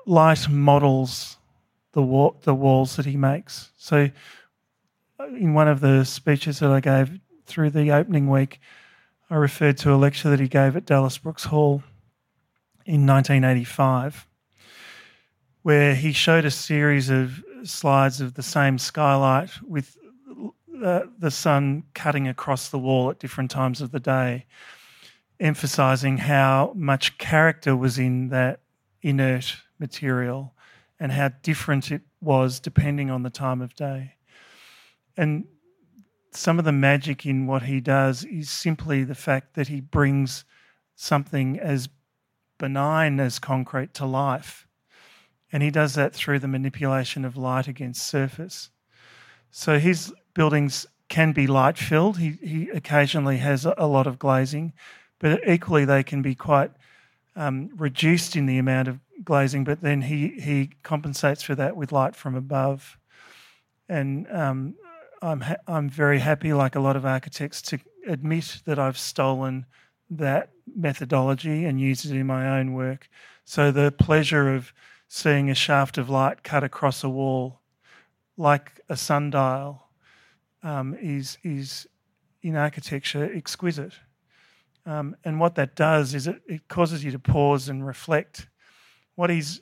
models the walls that he makes. So in one of the speeches that I gave through the opening week, I referred to a lecture that he gave at Dallas Brooks Hall in 1985, where he showed a series of slides of the same skylight with the sun cutting across the wall at different times of the day, emphasising how much character was in that inert material and how different it was depending on the time of day. And some of the magic in what he does is simply the fact that he brings something as benign as concrete to life. And he does that through the manipulation of light against surface. So his buildings can be light-filled. He occasionally has a lot of glazing, but equally they can be quite reduced in the amount of glazing, but then he compensates for that with light from above. And I'm very happy, like a lot of architects, to admit that I've stolen that methodology and used it in my own work. So the pleasure of seeing a shaft of light cut across a wall, like a sundial, is in architecture exquisite. And what that does is it causes you to pause and reflect. What he's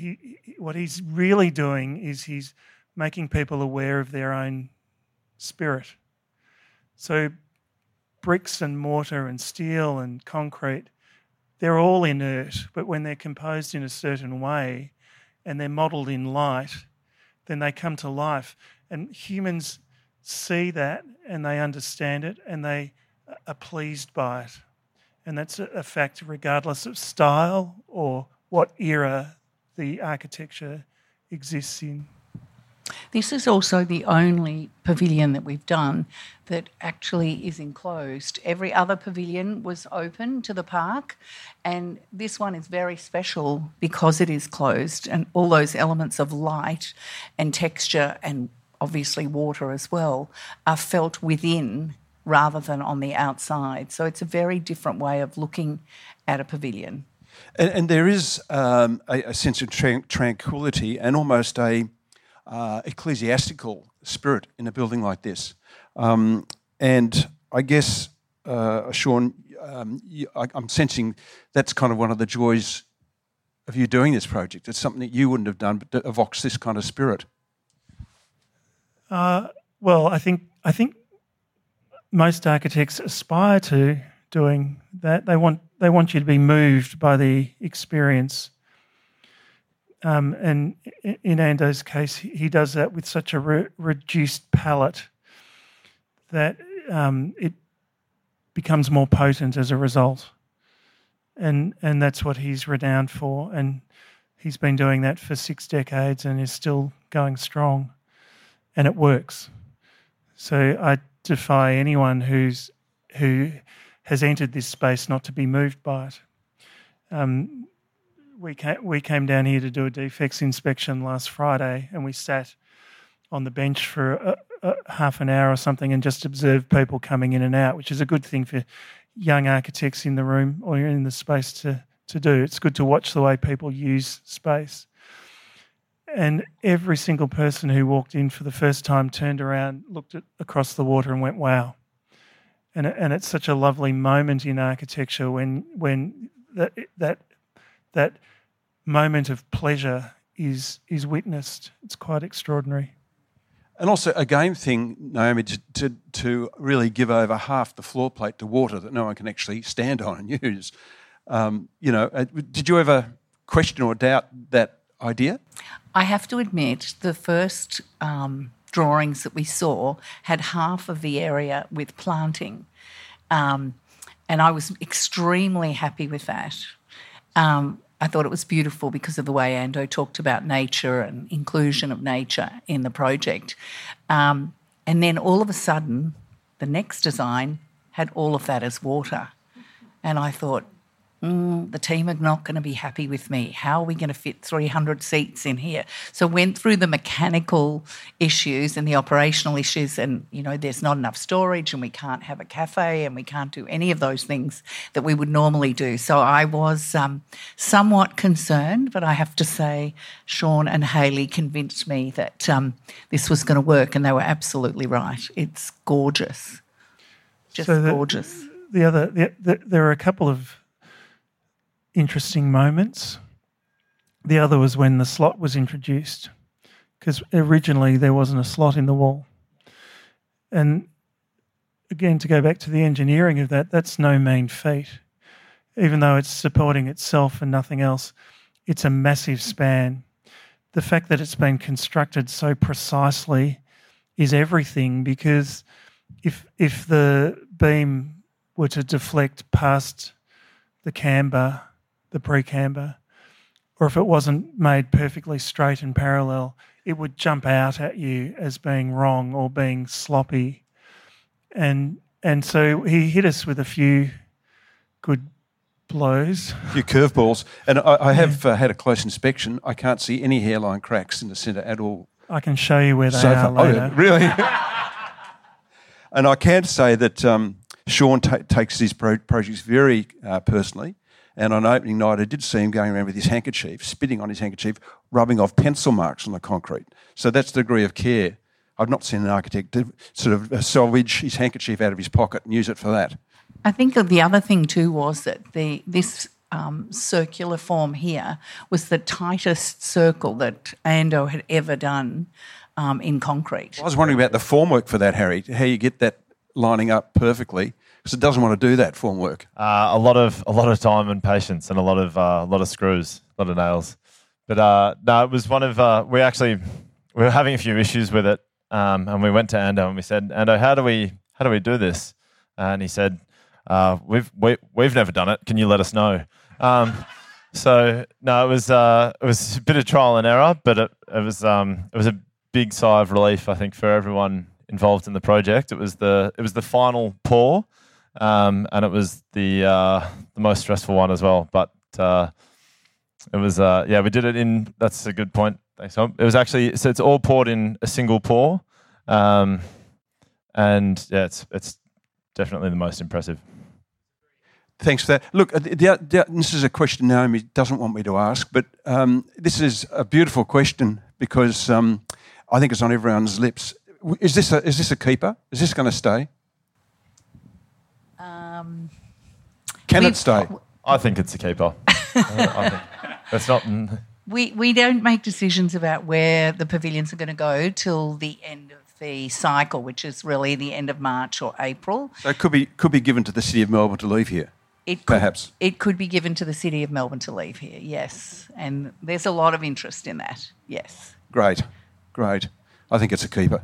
really doing is he's making people aware of their own spirit. So bricks and mortar and steel and concrete, they're all inert, but when they're composed in a certain way and they're modelled in light, then they come to life. And humans see that and they understand it and they are pleased by it. And that's a fact regardless of style or what era the architecture exists in. This is also the only pavilion that we've done that actually is enclosed. Every other pavilion was open to the park, and this one is very special because it is closed, and all those elements of light and texture and obviously water as well are felt within rather than on the outside. So it's a very different way of looking at a pavilion. And there is a sense of tranquility and almost a ecclesiastical spirit in a building like this. And I guess, Sean, I'm sensing that's kind of one of the joys of you doing this project. It's something that you wouldn't have done, but that evokes this kind of spirit. Well, I think most architects aspire to doing that. They want you to be moved by the experience. And in Ando's case, he does that with such a reduced palette that it becomes more potent as a result. And that's what he's renowned for. And he's been doing that for 6 decades and is still going strong. And it works. So I defy anyone who has entered this space not to be moved by it. We came down here to do a defects inspection last Friday, and we sat on the bench for half an hour or something and just observed people coming in and out, which is a good thing for young architects in the room or in the space to do. It's good to watch the way people use space. And every single person who walked in for the first time turned around, looked across the water and went, wow. And it's such a lovely moment in architecture when that moment of pleasure is witnessed. It's quite extraordinary. And also a game thing, Naomi, to really give over half the floor plate to water that no one can actually stand on and use. Did you ever question or doubt that idea? I have to admit, the first drawings that we saw had half of the area with planting, and I was extremely happy with that. I thought it was beautiful because of the way Ando talked about nature and inclusion of nature in the project. And then all of a sudden, the next design had all of that as water. And I thought, the team are not going to be happy with me. How are we going to fit 300 seats in here? So went through the mechanical issues and the operational issues, and, there's not enough storage and we can't have a cafe and we can't do any of those things that we would normally do. So I was somewhat concerned, but I have to say Sean and Hayley convinced me that this was going to work, and they were absolutely right. It's gorgeous. Just gorgeous. There are a couple of interesting moments. The other was when the slot was introduced, because originally there wasn't a slot in the wall. And again, to go back to the engineering of that, that's no mean feat. Even though it's supporting itself and nothing else, it's a massive span. The fact that it's been constructed so precisely is everything, because if the beam were to deflect past the camber, the pre-camber, or if it wasn't made perfectly straight and parallel, it would jump out at you as being wrong or being sloppy. And so he hit us with a few good blows. A few curveballs. And I have had a close inspection. I can't see any hairline cracks in the centre at all. I can show you where they are later. Oh, really? And I can say that Sean takes these projects very personally. And on opening night, I did see him going around with his handkerchief, spitting on his handkerchief, rubbing off pencil marks on the concrete. So that's the degree of care. I've not seen an architect sort of salvage his handkerchief out of his pocket and use it for that. I think that the other thing too was that this circular form here was the tightest circle that Ando had ever done in concrete. I was wondering about the formwork for that, Harry, how you get that lining up perfectly. Because it doesn't want to do that formwork. A lot of time and patience, and a lot of screws, a lot of nails. But no, it was one of we were having a few issues with it, and we went to Ando and we said, Ando, how do we do this? and he said, we've never done it. Can you let us know? So no, it was a bit of trial and error, but it was a big sigh of relief, I think, for everyone involved in the project. It was the final pour, and it was the most stressful one as well. But it was we did it in. That's a good point. Thanks, Tom. It was actually, so it's all poured in a single pour, and yeah, it's definitely the most impressive. Thanks for that. Look, this is a question Naomi doesn't want me to ask, but this is a beautiful question because I think it's on everyone's lips. Is this a keeper? Is this going to stay? Can it stay? I think it's a keeper. I think it's not. We don't make decisions about where the pavilions are going to go till the end of the cycle, which is really the end of March or April. So it could be given to the City of Melbourne to leave here. Perhaps. It could be given to the City of Melbourne to leave here, yes. And there's a lot of interest in that, yes. Great. I think it's a keeper.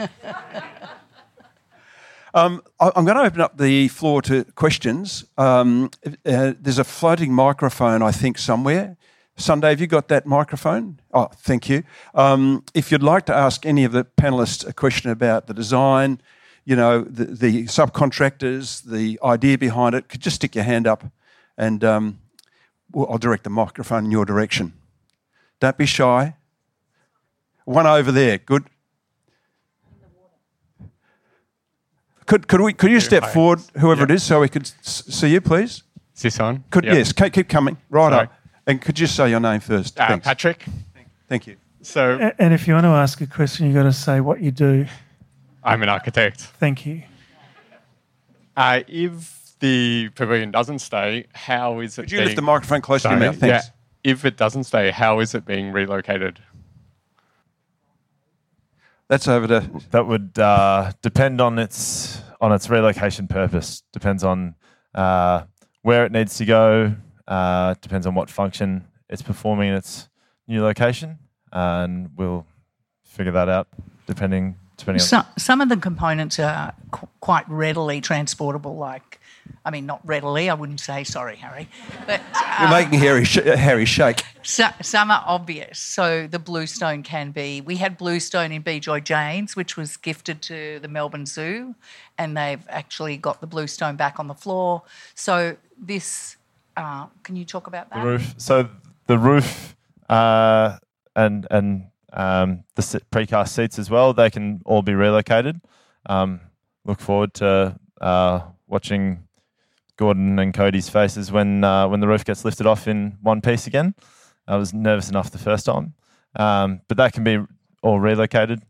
I'm going to open up the floor to questions. There's a floating microphone, I think, somewhere. Sunday, have you got that microphone? Oh, thank you. If you'd like to ask any of the panellists a question about the design, the subcontractors, the idea behind it, could just stick your hand up and I'll direct the microphone in your direction. Don't be shy. One over there, good. Could you step forward, whoever it is, so we could see you, please? Is this on? Yes, keep coming. Right up. And could you say your name first? Thanks. Patrick. Thank you. So, and if you want to ask a question, you've got to say what you do. I'm an architect. Thank you. If the pavilion doesn't stay, how is it Could you lift the microphone closer to your mouth? Thanks. Yeah. If it doesn't stay, how is it being relocated? That's over to... That would depend on its relocation purpose. Depends on where it needs to go. Depends on what function it's performing in its new location, and we'll figure that out depending on... Some of the components are quite readily transportable, not readily, I wouldn't say, sorry, Harry. But, you're making Harry shake. Some are obvious. So the bluestone can be... We had bluestone in B. Joy Jane's, which was gifted to the Melbourne Zoo, and they've actually got the bluestone back on the floor. So this... can you talk about that? The roof. So the roof and the precast seats as well, they can all be relocated. Look forward to watching Gordon and Cody's faces when the roof gets lifted off in one piece again. I was nervous enough the first time. But that can be all relocated.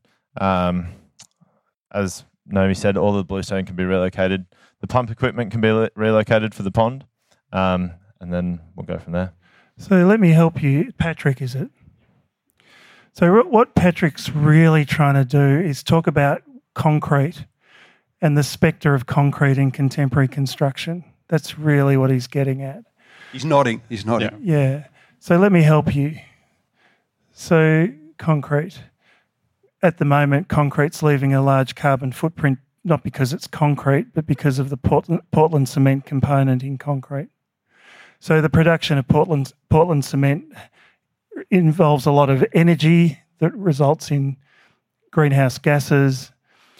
As Naomi said, all the bluestone can be relocated. The pump equipment can be relocated for the pond. And then we'll go from there. So let me help you. Patrick, is it? So what Patrick's really trying to do is talk about concrete and the spectre of concrete in contemporary construction. That's really what he's getting at. He's nodding. Yeah. So let me help you. So concrete. At the moment, concrete's leaving a large carbon footprint, not because it's concrete, but because of the Portland cement component in concrete. So the production of Portland cement involves a lot of energy that results in greenhouse gases.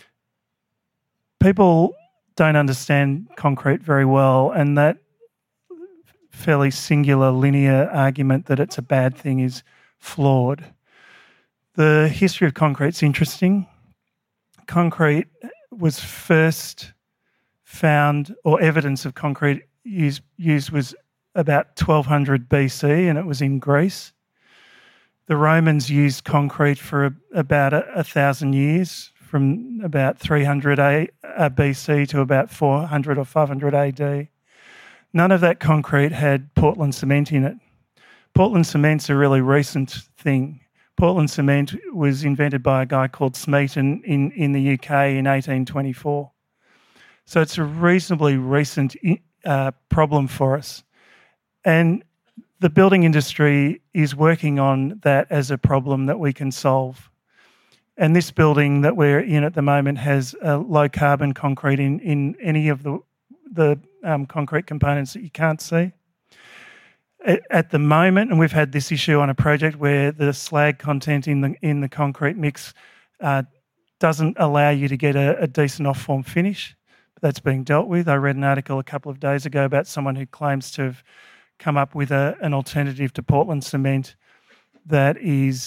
People don't understand concrete very well, and that fairly singular linear argument that it's a bad thing is flawed. The history of concrete's interesting. Concrete was first found, or evidence of concrete used was about 1200 BC, and it was in Greece. The Romans used concrete for about 1,000 years, from about 300 BC to about 400 or 500 AD. None of that concrete had Portland cement in it. Portland cement's a really recent thing. Portland cement was invented by a guy called Smeaton in the UK in 1824. So it's a reasonably recent problem for us. And the building industry is working on that as a problem that we can solve. And this building that we're in at the moment has low carbon concrete in any of the concrete components that you can't see. At the moment, and we've had this issue on a project where the slag content in the concrete mix doesn't allow you to get a decent off-form finish. That's being dealt with. I read an article a couple of days ago about someone who claims to have come up with an alternative to Portland cement that is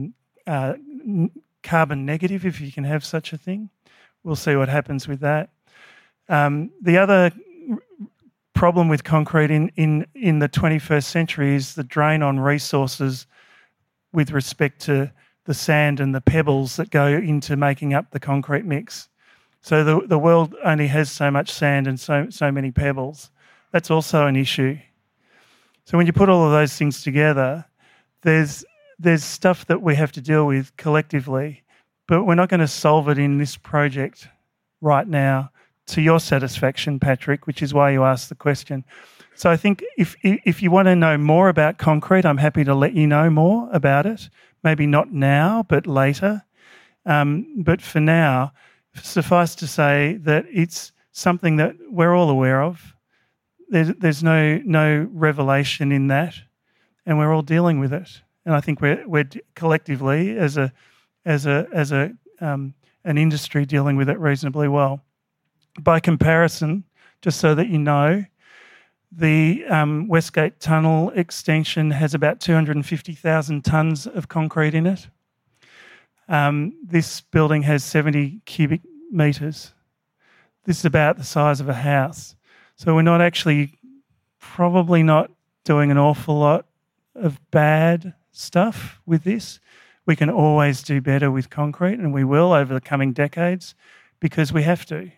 carbon negative, if you can have such a thing. We'll see what happens with that. The other problem with concrete in the 21st century is the drain on resources with respect to the sand and the pebbles that go into making up the concrete mix. So the world only has so much sand and so many pebbles. That's also an issue. So when you put all of those things together, there's stuff that we have to deal with collectively, but we're not going to solve it in this project right now to your satisfaction, Patrick, which is why you asked the question. So I think if you want to know more about concrete, I'm happy to let you know more about it. Maybe not now, but later. But for now, suffice to say that it's something that we're all aware of. There's no revelation in that, and we're all dealing with it. And I think we're collectively as an industry dealing with it reasonably well. By comparison, just so that you know, the Westgate Tunnel extension has about 250,000 tonnes of concrete in it. This building has 70 cubic metres. This is about the size of a house. So we're probably not doing an awful lot of bad stuff with this. We can always do better with concrete, and we will over the coming decades because we have to.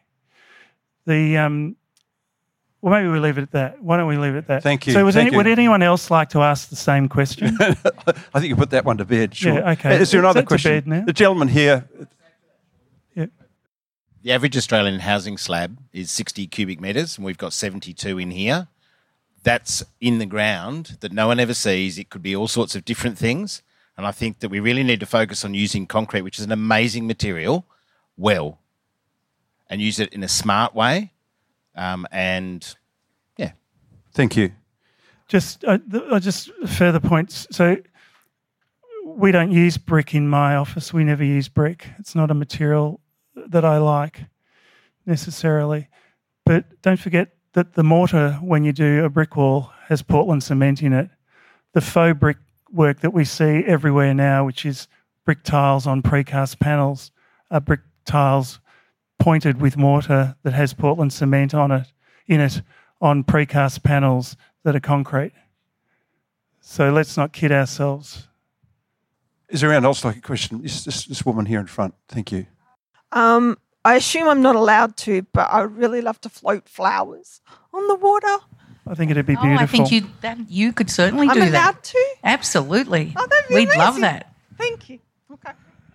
Well, maybe we leave it at that. Why don't we leave it at that? Thank you. So would anyone else like to ask the same question? I think you put that one to bed, sure. Yeah, okay. Is there another Is that to question? bed now? The gentleman here. Yeah. The average Australian housing slab is 60 cubic metres, and we've got 72 in here. That's in the ground that no one ever sees. It could be all sorts of different things. And I think that we really need to focus on using concrete, which is an amazing material, well, and use it in a smart way. And yeah. Thank you. Just further points. So we don't use brick in my office. We never use brick. It's not a material that I like necessarily. But don't forget that the mortar, when you do a brick wall, has Portland cement in it. The faux brick work that we see everywhere now, which is brick tiles on precast panels, are brick tiles pointed with mortar that has Portland cement on precast panels that are concrete. So let's not kid ourselves. Is there anyone else like a question? This woman here in front. Thank you. I assume I'm not allowed to, but I would really love to float flowers on the water. I think it'd be beautiful. I think you could certainly do that. I'm allowed to? Absolutely. Oh, that'd be We'd amazing. love that. Thank you. Okay.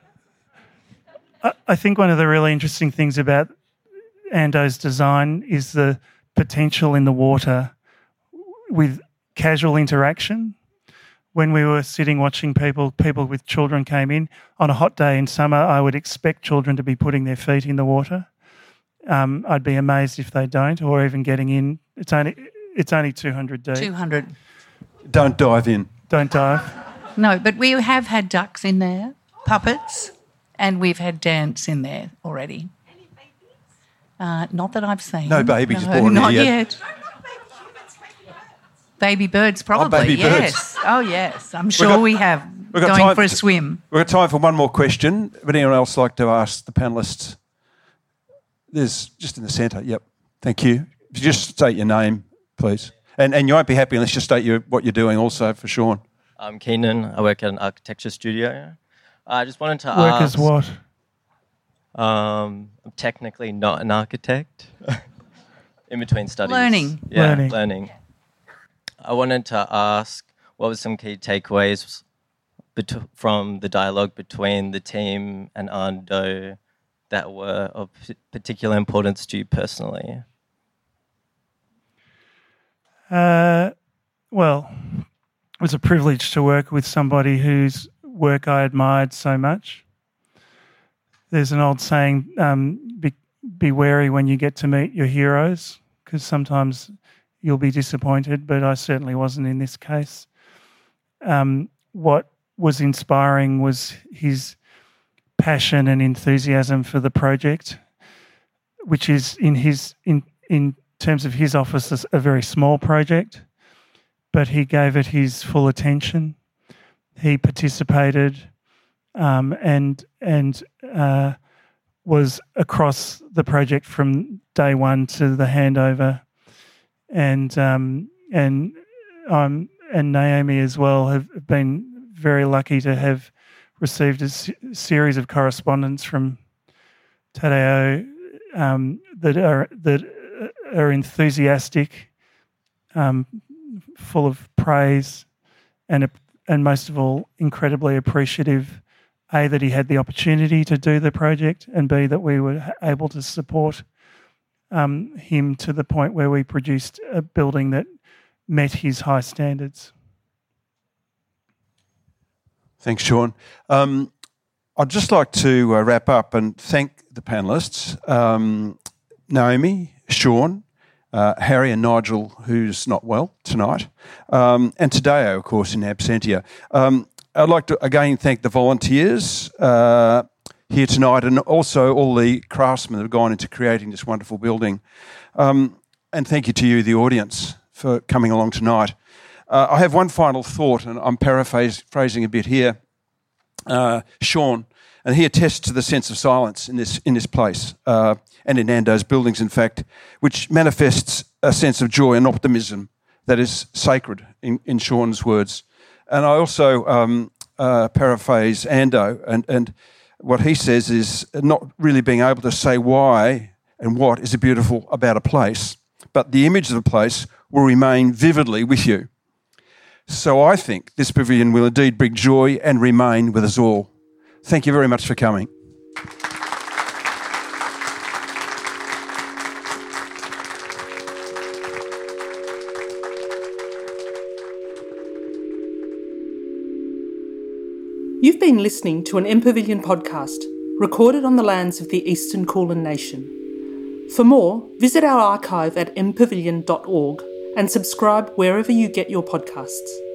I think one of the really interesting things about Ando's design is the potential in the water with casual interaction. When we were sitting watching people with children came in, on a hot day in summer, I would expect children to be putting their feet in the water. I'd be amazed if they don't, or even getting in. It's only 200 deep. 200. Don't dive in. Don't dive. No, but we have had ducks in there, puppets, and we've had dance in there already. Any babies? Not that I've seen. No babies No, born not yet. yet. Baby birds, probably. baby birds. Yes. Oh, yes. I'm sure we have. we've got Going time for a swim. We've got time for one more question. Would anyone else like to ask the panellists? There's just in the centre. Yep. Thank you. If you just state your name, please. And you won't be happy unless you state what you're doing also for Sean. I'm Keenan. I work at an architecture studio. I just wanted to Work ask... as what? I'm technically not an architect. In between studies. Learning. Yeah, Learning. learning. I wanted to ask what were some key takeaways from the dialogue between the team and Ando that were of particular importance to you personally? Well, it was a privilege to work with somebody whose work I admired so much. there's an old saying, be wary when you get to meet your heroes, because sometimes you'll be disappointed, but I certainly wasn't in this case. What was inspiring was his passion and enthusiasm for the project, which is in terms of his office a very small project, but he gave it his full attention. He participated and was across the project from day one to the handover, and Naomi as well have been very lucky to have received a series of correspondence from Tadeo that are enthusiastic, full of praise, and most of all, incredibly appreciative, A, that he had the opportunity to do the project, and B, that we were able to support him to the point where we produced a building that met his high standards. Thanks, Sean. I'd just like to wrap up and thank the panellists, Naomi, Sean, Harry and Nigel, who's not well tonight, and Tadeo, of course, in absentia. I'd like to again thank the volunteers here tonight, and also all the craftsmen that have gone into creating this wonderful building. And thank you to you, the audience, for coming along tonight. I have one final thought, and I'm paraphrasing a bit here. Sean, and he attests to the sense of silence in this place, and in Nando's buildings, in fact, which manifests a sense of joy and optimism that is sacred, in Sean's words. And I also paraphrase Ando, and what he says is not really being able to say why and what is beautiful about a place, but the image of the place will remain vividly with you. So I think this pavilion will indeed bring joy and remain with us all. Thank you very much for coming. You've been listening to an MPavilion podcast recorded on the lands of the Eastern Kulin Nation. For more, visit our archive at mpavilion.org and subscribe wherever you get your podcasts.